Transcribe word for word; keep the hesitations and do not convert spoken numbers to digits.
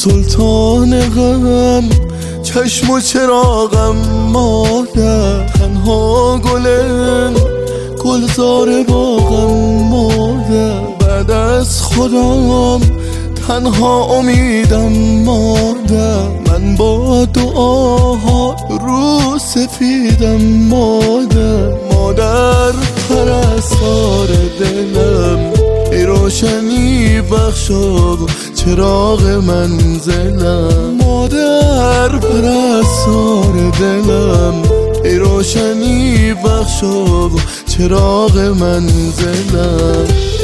سلطان غم، چشم و چراغم مادر. تنها گلم گلزار باغم مادر. بعد از خودم تنها امیدم مادر. من با دعاها رو سفیدم مادر. مادر پرستار دلم، ای روشنی بخشا چراغ منزلم. مادر پرستار دلم، ای روشنی بخشا چراغ منزلم.